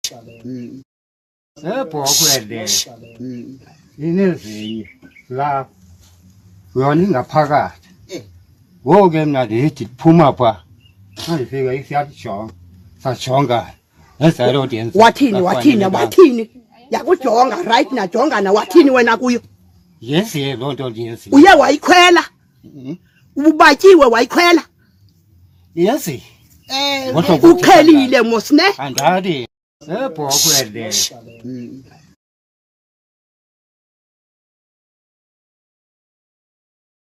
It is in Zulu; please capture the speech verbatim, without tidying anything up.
Eh bokwele. Inezi la yona ingaphakathi. Ngoke mina lithi phuma pha. Ayifika isiyajonga. Sajonga. Esalo dance. Wathini wathini wathini? Yakujonga right na jonga na wathini wena kuyo? Yes ye lonto yes. Uye wayikhwela? Ubatyiwe wayikhwela? Yes. Eh ukhelile mosne? Andadi. Eh bokwele.